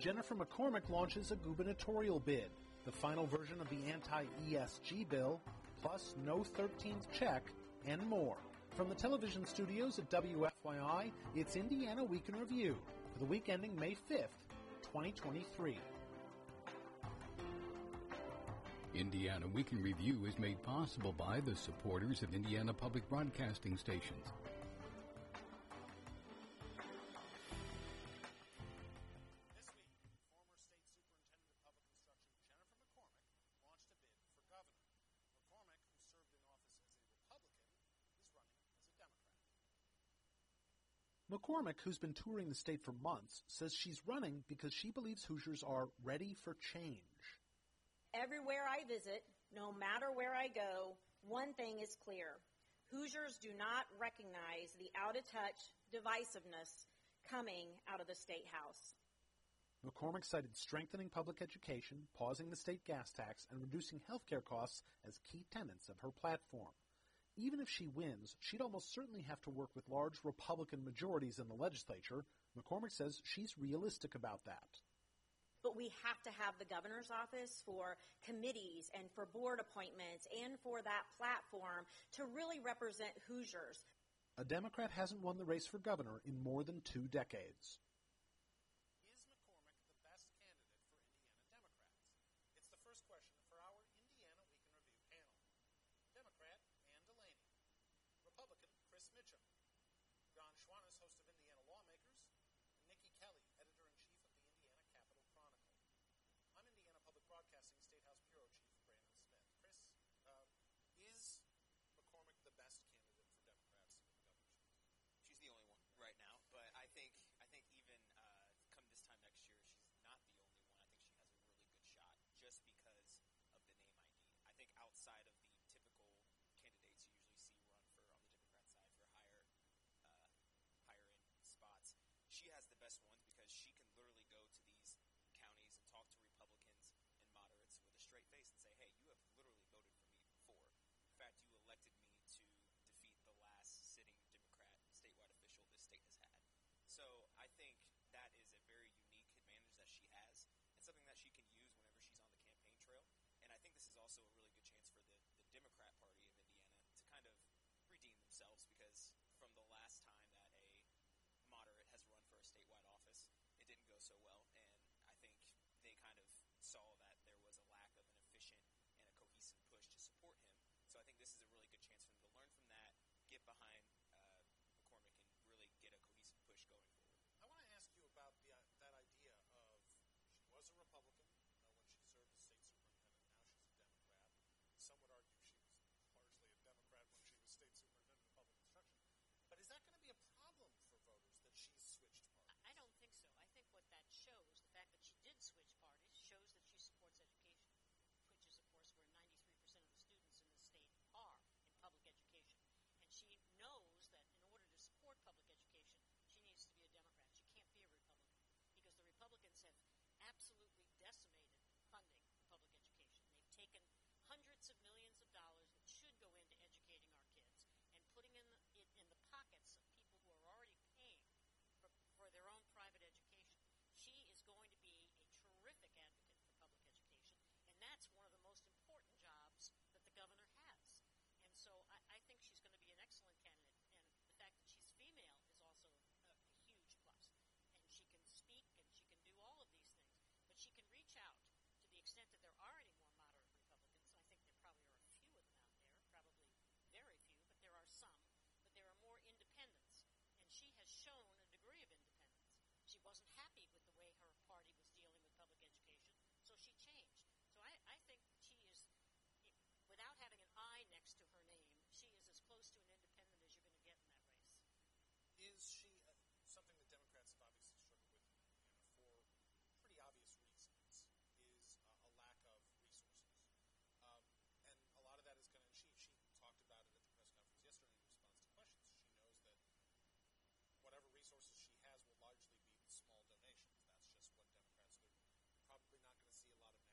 Jennifer McCormick launches a gubernatorial bid, the final version of the anti-ESG bill, plus no 13th check, and more. From the television studios at WFYI, it's Indiana Week in Review for the week ending May 5th, 2023. Indiana Week in Review is made possible by the supporters of Indiana Public Broadcasting Stations. This week, former State Superintendent of Public Instruction Jennifer McCormick launched a bid for governor. McCormick, who served in office as a Republican, is running as a Democrat. McCormick, who's been touring the state for months, says she's running because she believes Hoosiers are ready for change. Everywhere I visit, no matter where I go, one thing is clear. Hoosiers do not recognize the out-of-touch divisiveness coming out of the State House. McCormick cited strengthening public education, pausing the state gas tax, and reducing health care costs as key tenets of her platform. Even if she wins, she'd almost certainly have to work with large Republican majorities in the legislature. McCormick says she's realistic about that. But we have to have the governor's office for committees and for board appointments and for that platform to really represent Hoosiers. A Democrat hasn't won the race for governor in more than 2 decades. Is McCormick the best candidate for Indiana Democrats? It's the first question for our Indiana Week in Review panel. Democrat Ann Delaney. Republican Chris Mitchum. John Schwantes, host of Indiana Lawmakers. And Nikki Kelly, editor-in-chief of the Indiana Capital Chronicle. I'm Indiana Public Broadcasting State House Bureau Chief Brandon Smith. Chris, is McCormick the best candidate for Democrats in the governorship? She's the only one right now, but I think even come this time next year, she's not the only one. I think she has a really good shot just because of the name ID. I think outside of the typical candidates you usually see run for on the Democrat side for higher end spots, she has the best ones because she can literally go to these counties and talk to Republicans and moderates with a straight face and say, hey, you have literally voted for me before. In fact, you elected me to defeat the last sitting Democrat statewide official this state has had. So I think that is a very unique advantage that she has and something that she can use whenever she's on the campaign trail. And I think this is also a really good chance for the Democrat Party of Indiana to kind of redeem themselves because from the last time that a moderate has run for a statewide office, it didn't go so well. And I think they kind of saw that there was a lack of an efficient and a cohesive push to support him. So I think this is a really good chance for them to learn from that, get behind McCormick, and really get a cohesive push going forward. I want to ask you about that idea of she was a Republican when she served as state superintendent. Now she's a Democrat. Some would argue she was largely a Democrat when she was state superintendent of public instruction. But is that going to be a problem for voters that she's switched parties? I don't think so. I think what that shows, the fact that she did switch parties, shows that she supports education, which is, of course, where 93% of the students in this state are in public education. And she knows that in order to support public education, she needs to be a Democrat. She can't be a Republican because the Republicans have absolutely decimated funding for public education. They've taken hundreds of millions of dollars that should go into educating our kids and putting it in the pockets of people who are already paying for their own private education. She is going to be a terrific advocate for public education, and that's one of the most important jobs that the governor has. And so I think she's going to be an excellent candidate, and the fact that she's female is also a huge plus. And she can speak and she can do all of these things, but she can reach out to the extent that there are any more moderate Republicans. I think there probably are a few of them out there, probably very few, but there are some. But there are more independents, and she has shown a degree of independence. She wasn't happy with the way her party was dealing with public education, so she changed. So I think she is, without having an I next to her name, she is as close to an independent as you're going to get in that race. Is she something that Democrats have obviously struggled with in Indiana for pretty obvious reasons, is a lack of resources. And a lot of that is going to, she talked about it at the press conference yesterday in response to questions. She knows that whatever resources she has will largely be small donations. That's just what Democrats, they're probably not going to see a lot of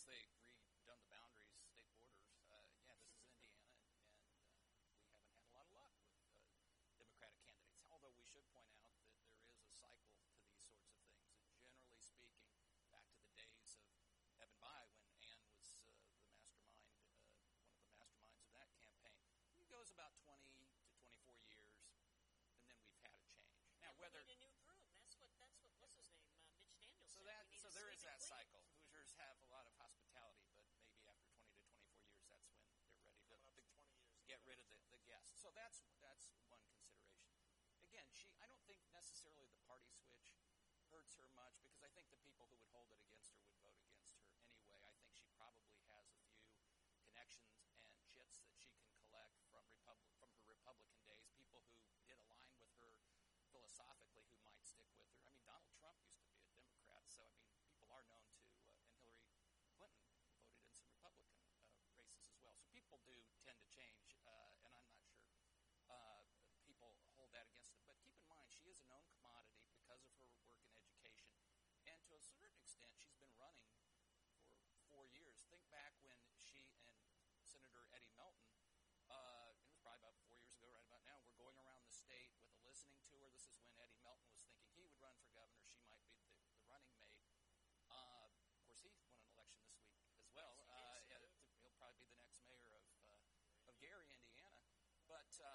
they've redone the boundaries, state borders, this is Indiana, and we haven't had a lot of luck with Democratic candidates. Although we should point out that there is a cycle to these sorts of things. And generally speaking, back to the days of Evan Bayh when Ann was the mastermind, one of the masterminds of that campaign, it goes about 20 to 24 years, and then we've had a change. Now, we whether need a new groom. That's what what's his name, Mitch Daniels so said. so there is that cycle. Hoosiers have a lot of hospitality, but maybe after 20 to 24 years, that's when they're ready to get rid of the guests. So that's one consideration. Again, I don't think necessarily the party switch hurts her much, because I think the people who would hold it against her would vote against her anyway. I think she probably has a few connections and chits that she can collect from her Republican days, people who did align with her philosophically who might stick with her. I mean, Donald Trump used to be a Democrat, so I mean, people are known to, and Hillary Clinton voted in some Republican races as well. So people do tend to change, and I'm not sure people hold that against them. But keep in mind, she is a known commodity because of her work in education, and to a certain extent, she's been running for 4 years. Think back when she and Senator Eddie Melton, it was probably about 4 years ago, right about now, we're going around the state with a listening tour. This is when Eddie Melton was thinking he would run for governor. She might be the running mate. Of course, he won an election this week as well. He'll probably be the next mayor of Gary, Indiana. But so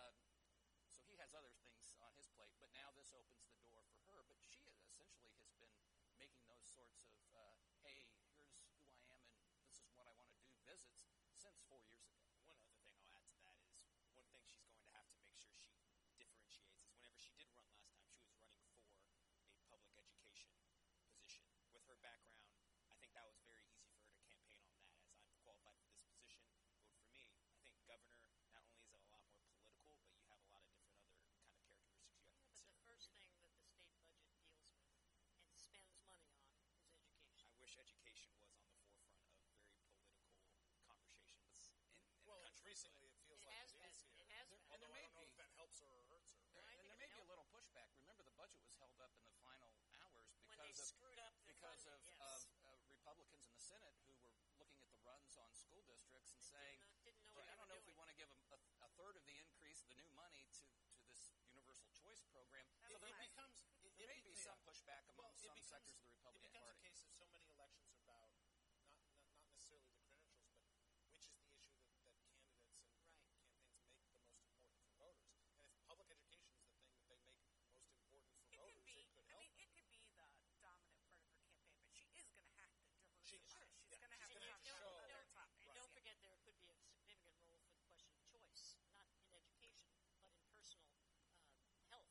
he has other things on his plate. But now this opens the door for her. But she essentially has been making those sorts of, hey, here's who I am and this is what I want to do visits since 4 years ago. One other thing I'll add to that is one thing she's going to have to make sure she differentiates is whenever she did run last time, she was running for a public education position. With her background, I think that was very easy for her to campaign on that as I'm qualified for this position, vote for me. I think governor, not only is it a lot more political, but you have a lot of different other kind of characteristics you have to But consider. the first thing that the state budget deals with and spends money on is education. I wish education was on the forefront of very political conversations in the Well, country. recently it feels It like has it been. is here. It has been. And there Although I may don't know be- if that helps her or hurts her. I And think there it may be a helped. little pushback. Remember, the budget was held up in the final hours When they because screwed up the because funding, of yes. Republicans in the Senate who were looking at the runs on school districts and saying, didn't know "Gee, what I they don't were know if we doing." want to give them a third of the increase, the new money, to this universal choice program." So It there becomes may be some pushback among some becomes, sectors of the Republican It becomes Party. a case of so many elections are about not necessarily the credentials, but which is the issue that candidates and campaigns make the most important for voters. And if public education is the thing that they make most important for voters, it could help. it could be the dominant part of her campaign, but she is going to have to diversify. She is. She's Yeah, going to have she's to gonna have have to some show- other topics. And don't forget, there could be a significant role for the question of choice, not in education, but in personal health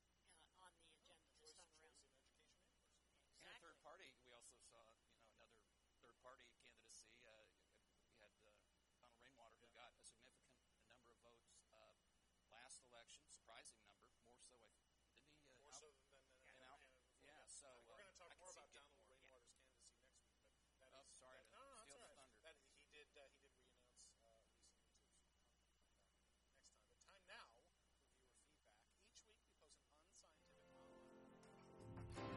on the agenda this time around. Choice in education and personal. And a third Exactly. party, we also saw, another third party candidacy. We had Donald Rainwater, who got a significant number of votes last election, surprising number, more so, didn't he? More so than and any out. other candidate before. Yeah, so We're going to talk I can more see about it getting Donald more, yeah. Rainwater's candidacy next week, but that Oh, is sorry to no, that's steal all the right. thunder. That he did re-announce recently too. So we'll talk about that next time. But time now for viewer feedback. Each week we post an unscientific online.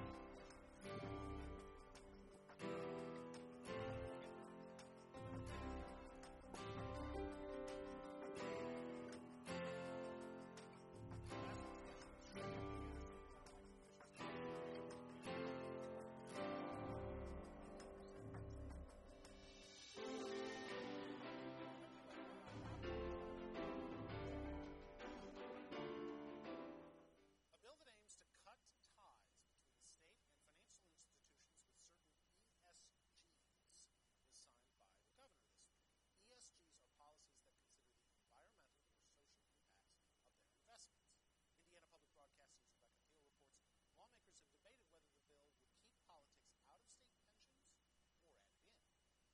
A bill that aims to cut ties between the state and financial institutions with certain ESGs was signed by the governor this week. ESGs are policies that consider the environmental or social impacts of their investments. Indiana Public Broadcasting's Rebecca Thiel reports lawmakers have debated whether the bill would keep politics out of state pensions or add it in.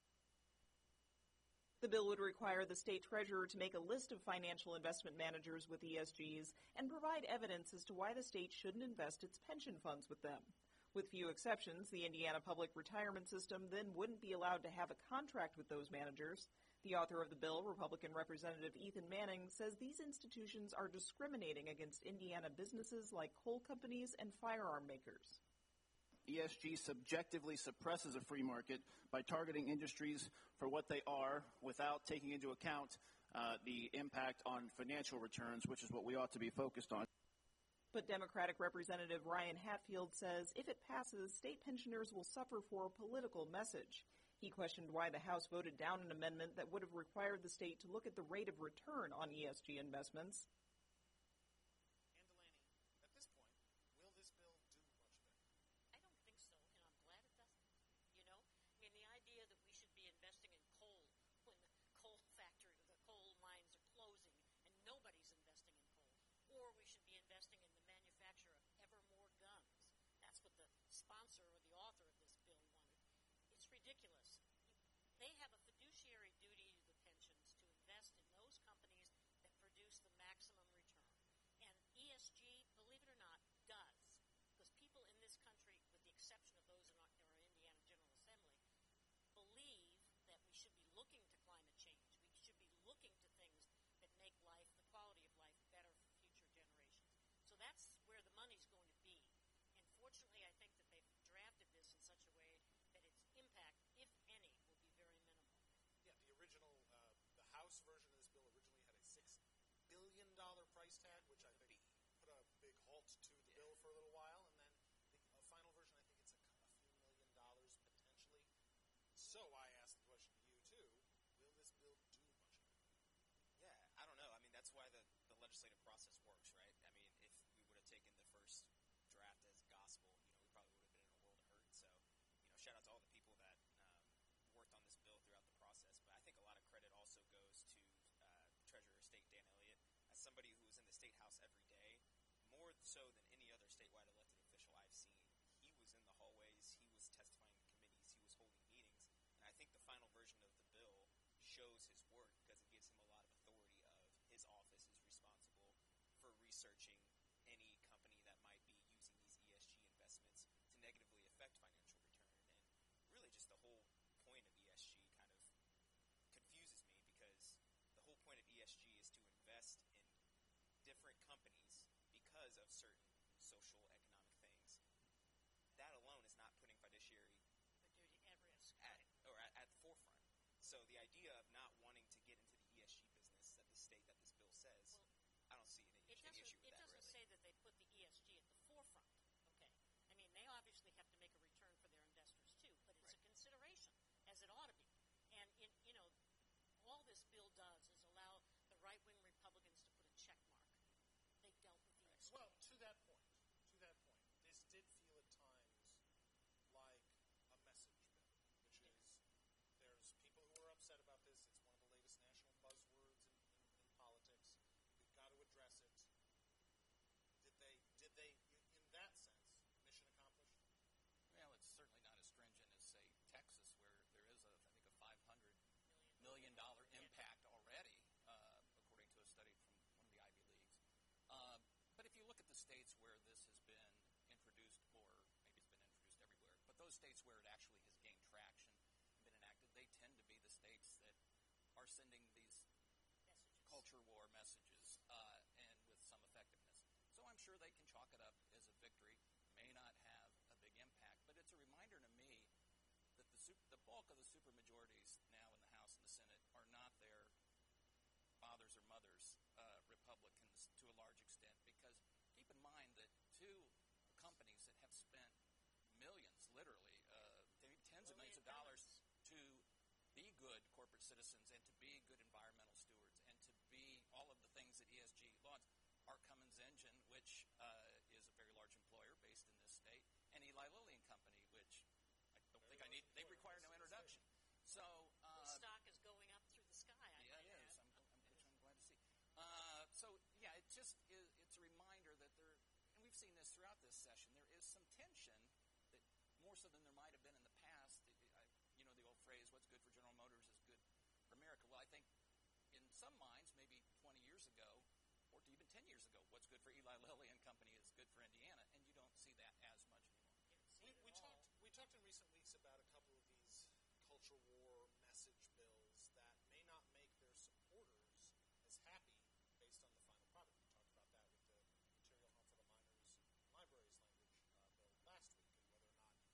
The bill would require the state treasurer to make a list of financial investment managers with ESGs and provide evidence as to why the state shouldn't invest its pension funds with them. With few exceptions, the Indiana Public Retirement System then wouldn't be allowed to have a contract with those managers. The author of the bill, Republican Representative Ethan Manning, says these institutions are discriminating against Indiana businesses like coal companies and firearm makers. ESG subjectively suppresses a free market by targeting industries for what they are without taking into account the impact on financial returns, which is what we ought to be focused on. But Democratic Representative Ryan Hatfield says if it passes, state pensioners will suffer for a political message. He questioned why the House voted down an amendment that would have required the state to look at the rate of return on ESG investments. And Delaney, at this point, will this bill do much better? I don't think so, and I'm glad it doesn't. You know, I mean, the idea that we should be investing in coal when the coal factory, the coal mines are closing and nobody's investing in coal, or we should be investing in the manufacture of ever more guns. That's what the sponsor or the author of this bill wanted. It's ridiculous. They have a fiduciary duty to the pensions to invest in those companies that produce the maximum return. And ESG, believe it or not, does. Because people in this country, with the exception of those in our Indiana General Assembly, believe that we should be looking to climate change. We should be looking to things that make life, the quality of life, better for future generations. So that's where the money's going to be. And fortunately, I think that they've drafted this in such a way that its impact, if any, will be very minimal. Yeah, the original, the House version of this bill originally had a $6 billion price tag, which I think put a big halt to the bill for a little while, and then the final version, I think it's a few $1 million potentially. So I asked the question to you too: will this bill do much better? Yeah, I don't know. I mean, that's why the legislative process works, right? I mean, if we would have taken the first draft as gospel, we probably would have been in a world of hurt. So, shout out to all the people that worked on this bill throughout the process. But I think a lot of credit also goes to Treasurer of State Dan Elliott. As somebody who is in the State House every day, more so than any other statewide elected official I've seen, he was in the hallways, he was testifying in committees, he was holding meetings. And I think the final version of the bill shows his work because it gives him a lot of authority of his office is responsible for researching any company that might be using these ESG investments to negatively affect financial return. And really just the whole point of ESG kind of confuses me because the whole point of ESG is to invest in different companies because of certain social, economic things. That alone is not putting fiduciary At risk. at the forefront. So the idea of not wanting to get into the ESG business that this bill says, I don't see any issue with that, It doesn't really. say that they put the ESG at the forefront. Okay. I mean, they obviously have to make a return for their investors too, but it's a consideration, as it ought to be. And all this bill does is allow the right-wing Republicans to put a check mark. They dealt with the ESG. Well, to that point, this did feel at times like a message bill, which is there's people who are upset about this. It's one of the latest national buzzwords in politics. We've got to address it. Did they, in that sense, mission accomplished? Well, it's certainly not as stringent as, say, Texas, where there is, I think, a $500 million impact already, according to a study from one of the Ivy Leagues. But if you look at the states where this has been introduced, or maybe it's been introduced everywhere, but those states where it actually has gained traction and been enacted, they tend to be the states that are sending these culture war messages and with some effectiveness. So I'm sure they can chalk it up as a victory. May not have a big impact, but it's a reminder to me that the bulk of the supermajorities now in the House and the Senate are not their fathers or mothers Republicans to a large extent, because keep in mind that two companies that have spent millions, literally, tens of millions of dollars to be good corporate citizens and to be good environmental stewards and to be all of the things that ESG lauds are Cummins Engine, which is a very large employer based in this state, and Eli Lilly and Company, which I don't think I need. They require no introduction. So The stock is going up through the sky. yeah, it is. Which I'm glad to see. So yeah, it's a reminder that there, and we've seen this throughout this session. There is some tension that more so than there might have been in the past. The old phrase, "What's good for General Motors is good for America." Well, I think in some minds, maybe 20 years ago, or even 10 years ago, what's good for Eli Lilly and Company is good for Indiana, and you don't see that as much anymore. We talked in recent weeks about a couple of these culture war message bills that may not make their supporters as happy based on the final product. We talked about that with the material harmful to minors libraries language bill last week, and whether or not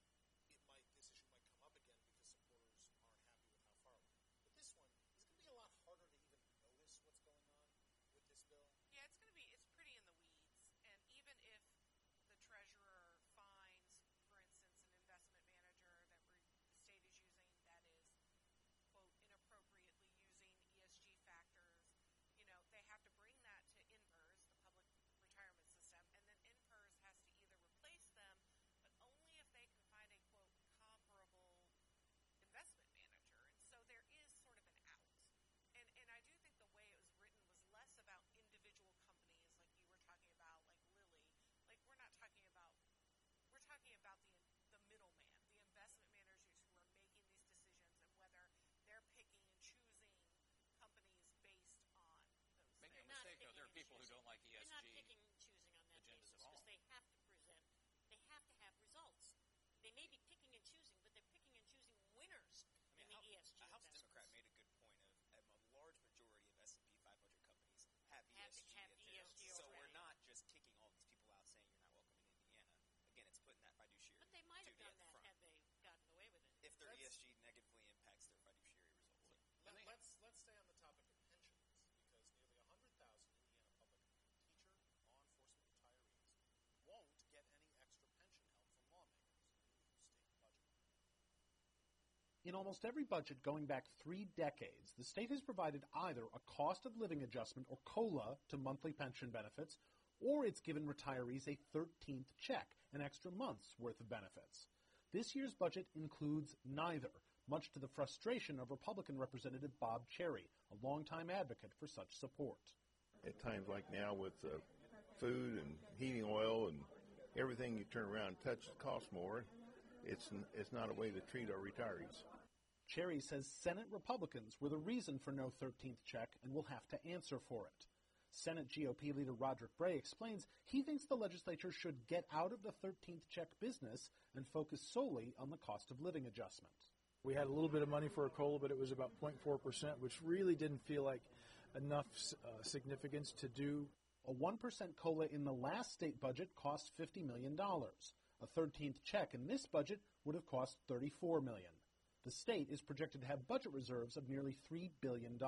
mistake, though. There are people who don't like ESG. They're not picking and choosing on that agendas basis at all. because they have to present. They have to have results. They may be picking and choosing, but they're picking and choosing winners in the ESG a House investments. Democrat made a good point of a large majority of S&P 500 companies have ESG have agendas. ESG So already. we're not just kicking all these people out saying you're not welcome in Indiana. Again, it's putting that fiduciary But they might have duty done at the that front. had they gotten away with it. If their ESG negatively impacts their fiduciary results. Let's stay on the topic of pensions because nearly 100,000 Indiana public teacher, law enforcement retirees won't get any extra pension help from lawmakers in the new state budget. In almost every budget going back 3 decades, the state has provided either a cost of living adjustment or COLA to monthly pension benefits, or it's given retirees a 13th check, an extra month's worth of benefits. This year's budget includes neither, much to the frustration of Republican Representative Bob Cherry, a longtime advocate for such support. At times like now with food and heating oil and everything you turn around and touch costs more, it's not a way to treat our retirees. Cherry says Senate Republicans were the reason for no 13th check and will have to answer for it. Senate GOP leader Roderick Bray explains he thinks the legislature should get out of the 13th check business and focus solely on the cost of living adjustment. We had a little bit of money for a COLA, but it was about 0.4%, which really didn't feel like enough significance to do. A 1% COLA in the last state budget cost $50 million. A 13th check in this budget would have cost $34 million. The state is projected to have budget reserves of nearly $3 billion.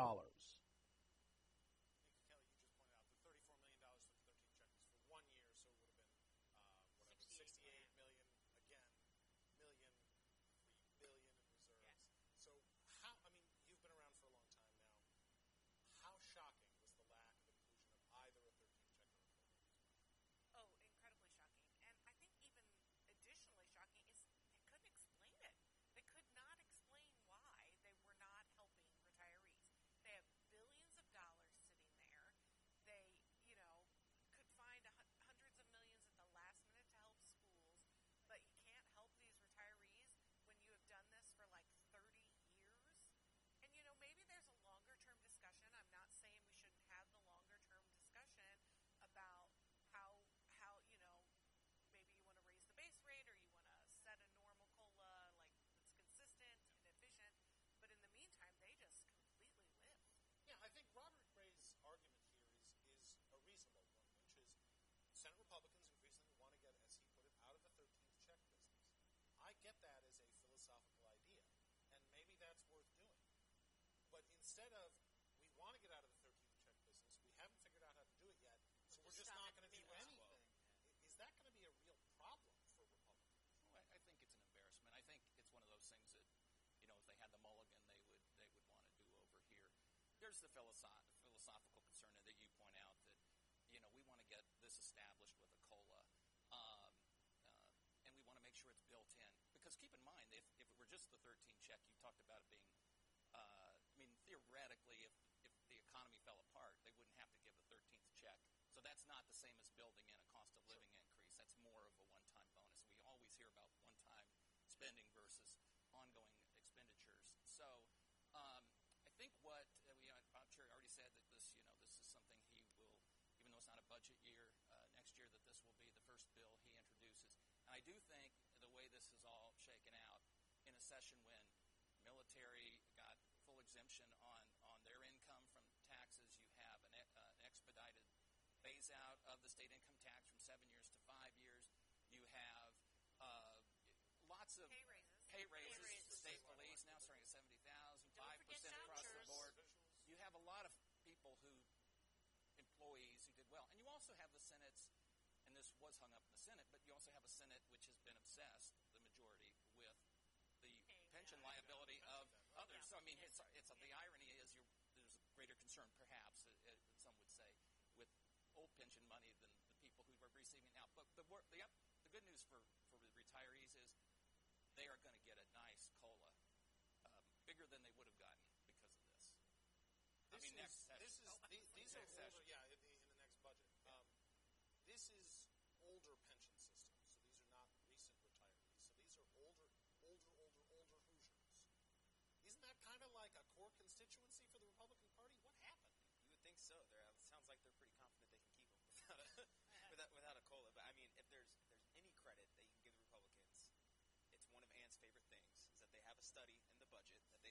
Senate Republicans increasingly want to get, as he put it, out of the 13th check business. I get that as a philosophical idea, and maybe that's worth doing. But instead of, we want to get out of the 13th check business, we haven't figured out how to do it yet, so we're just not going to do anything. Is that going to be a real problem for Republicans? Well, I think it's an embarrassment. I think it's one of those things that, if they had the mulligan, they would want to do over here. There's the philosophical concern that you point out that, we want to get this established with a COLA, and we want to make sure it's built in. Because keep in mind, if it were just the 13 check, you talked about it being, theoretically, if the economy fell apart, they wouldn't have to give the 13th check. So that's not the same as building in a cost of living increase. That's more of a one-time bonus. We always hear about one-time spending versus ongoing expenditures. So I think what Bob Cherry already said that this is something he will, even though it's not a budget year, next year that this will be the first bill he introduces. And I do think the way this is all shaken out in a session when military got full exemption on their income from taxes, you have an expedited phase out of the state income tax from 7 years to 5 years. You have lots of pay raises. The state police now starting at $70,000, 5% across the board. You have a lot of people employees who did well. And you also have the Senate's, and this was hung up in the Senate, but you also have a Senate which has been obsessed, the majority, with the pension liability of others. So, it's the irony is there's a greater concern, perhaps, some would say, with old pension money than the people who are receiving it now. But the good news for the retirees is they are going to get a nice COLA, bigger than they would have gotten because of this. Next session. These are older, in the next budget. This is older pension systems, so these are not recent retirees. So these are older Hoosiers. Isn't that kind of like a core constituency for the Republican Party? What happened? You would think so. It sounds like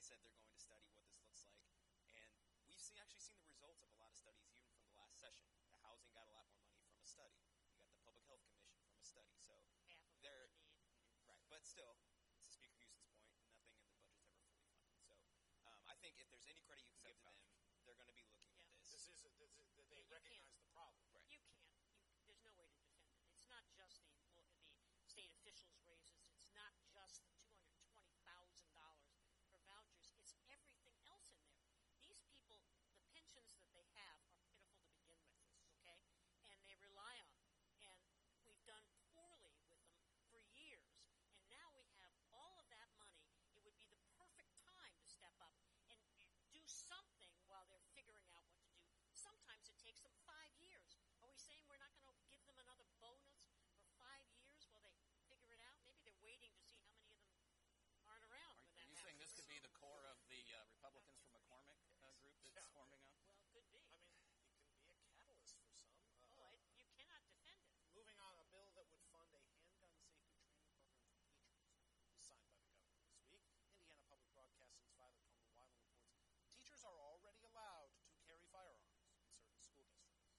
said they're going to study what this looks like. And we've actually seen the results of a lot of studies even from the last session. The housing got a lot more money from a study. You got the Public Health Commission from a study. So they're right, but still, to Speaker Houston's point, nothing in the budget's ever fully funded. So I think if there's any credit you can give to them, they're going to be looking at this. They recognize the problem. Right. You can't. There's no way to defend it. It's not just the state officials' raises. It's not just the $220,000 for vouchers. It's everything else in there. These people, the pensions that they have are pitiful to begin with, okay? And they rely on them. And we've done poorly with them for years. And now we have all of that money. It would be the perfect time to step up and do something while they're figuring out what to do. Sometimes it takes them 5 years. Are we saying we're not going to give them another bonus for 5 years while they figure it out? Maybe they're waiting to see how many of them aren't around when that Are you happens. saying this could be the core of the Republicans from McCormick group that's forming up? Well, could be. I mean, it can be a catalyst for some. You cannot defend it. Moving on, a bill that would fund a handgun safety training program for teachers was signed by the governor this week. Indiana Public Broadcasting's Violet Comer-Weiland reports teachers are already allowed to carry firearms in certain school districts.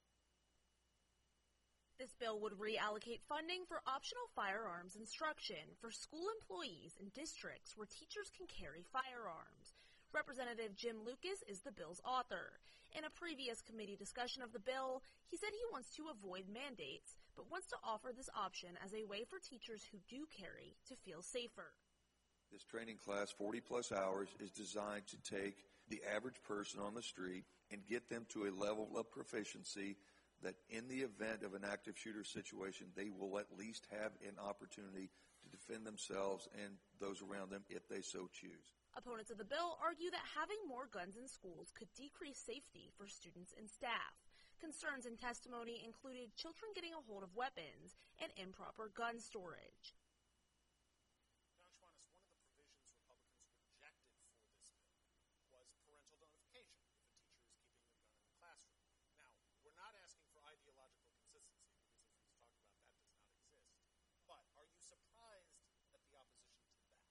This bill would reallocate funding for optional firearms instruction for school employees in districts where teachers can carry firearms. Representative Jim Lucas is the bill's author. In a previous committee discussion of the bill, he said he wants to avoid mandates, but wants to offer this option as a way for teachers who do carry to feel safer. This training class, 40-plus hours, is designed to take the average person on the street and get them to a level of proficiency that in the event of an active shooter situation, they will at least have an opportunity to defend themselves and those around them if they so choose. Opponents of the bill argue that having more guns in schools could decrease safety for students and staff. Concerns in testimony included children getting a hold of weapons and improper gun storage. John Schwannis, one of the provisions Republicans rejected for this bill was parental notification if a teacher is keeping a gun in the classroom. Now, we're not asking for ideological consistency, because as we've talked about, that does not exist. But are you surprised at the opposition to that?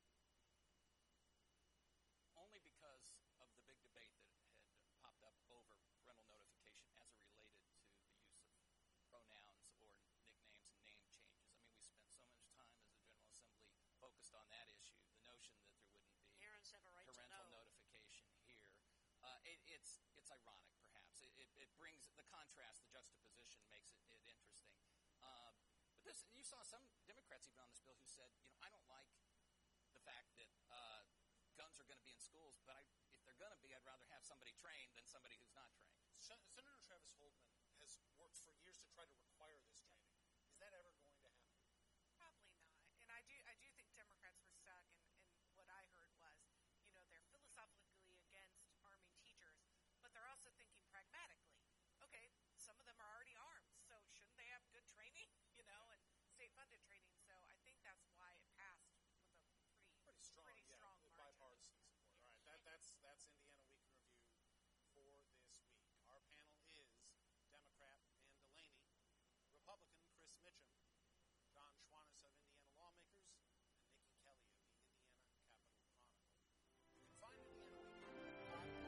Only because of the big debate that had popped up over parental notification as it related to the use of pronouns or nicknames and name changes. I mean, we spent so much time as a General Assembly focused on that issue, the notion that there wouldn't be Parents have a right parental to know. notification here. It's ironic, perhaps. It brings the contrast, the juxtaposition makes it interesting. But this, you saw some Democrats even on this bill who said, I don't like the fact that guns are going to be in schools, but if they're going to be, I'd rather have somebody trained than somebody who's not trained. Senator Travis Holdman has worked for years to try to require this training. Is that ever going to happen? Probably not. And I do think Democrats were stuck, and what I heard was, they're philosophically against arming teachers, but they're also thinking pragmatically. Okay, some of them are already armed, so shouldn't they have good training, and state-funded training? So I think that's why it passed with a pretty strong margin. Bipartisan support. All right, that's Indiana Week in Review for this week. Our panel is Democrat Ann Delaney, Republican Chris Mitchum, John Schwannis of Indiana Lawmakers, and Nikki Kelly of the Indiana Capital Chronicle. You can find Indiana Week in Review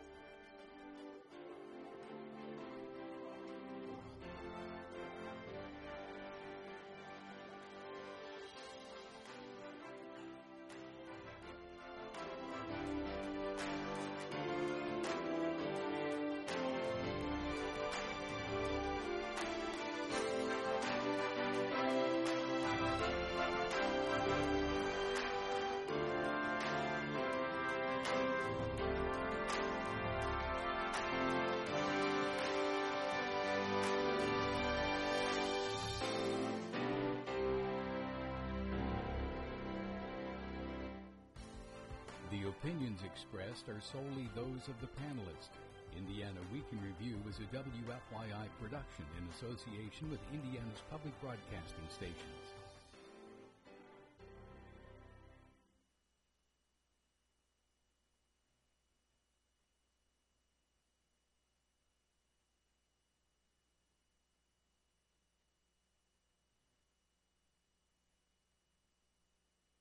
The opinions expressed are solely those of the panelists. Indiana Week in Review is a WFYI production in association with Indiana's public broadcasting station.